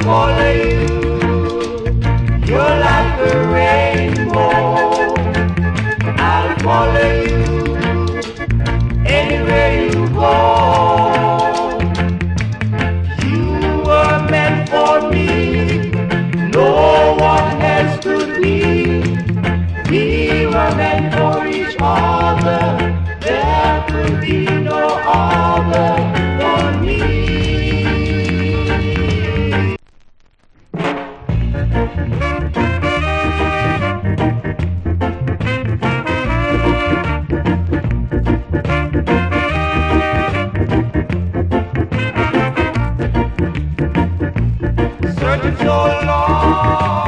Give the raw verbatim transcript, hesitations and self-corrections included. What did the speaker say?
follow you. You're like a rainbow. I'll follow you anywhere you go. You were meant for me. No one else could be. We were meant for each other. There could be no other for me. Searching so long